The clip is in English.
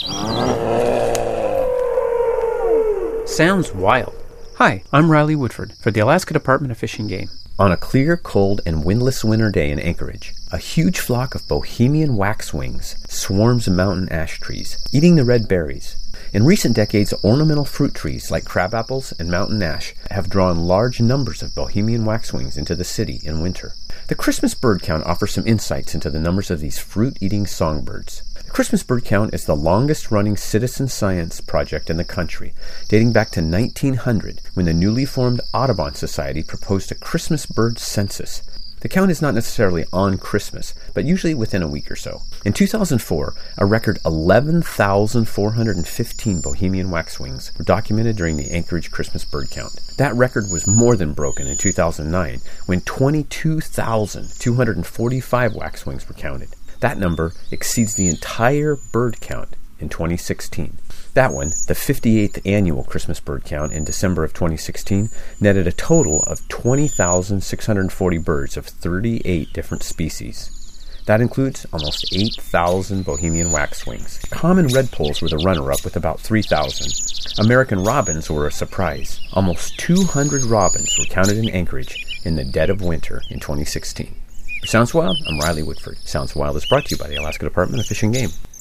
Sounds wild. Hi, I'm Riley Woodford for the Alaska Department of Fish and Game. On a clear, cold, and windless winter day in Anchorage, a huge flock of Bohemian waxwings swarms mountain ash trees, eating the red berries. In recent decades, ornamental fruit trees like crabapples and mountain ash have drawn large numbers of Bohemian waxwings into the city in winter. The Christmas bird count offers some insights into the numbers of these fruit-eating songbirds. The Christmas bird count is the longest-running citizen science project in the country, dating back to 1900, when the newly formed Audubon Society proposed a Christmas bird census. The count is not necessarily on Christmas, but usually within a week or so. In 2004, a record 11,415 Bohemian waxwings were documented during the Anchorage Christmas bird count. That record was more than broken in 2009, when 22,245 waxwings were counted. That number exceeds the entire bird count in 2016. That one, the 58th annual Christmas bird count in December of 2016, netted a total of 20,640 birds of 38 different species. That includes almost 8,000 Bohemian waxwings. Common redpolls were the runner-up with about 3,000. American robins were a surprise. Almost 200 robins were counted in Anchorage in the dead of winter in 2016. For Sounds Wild, I'm Riley Woodford. Sounds Wild is brought to you by the Alaska Department of Fish and Game.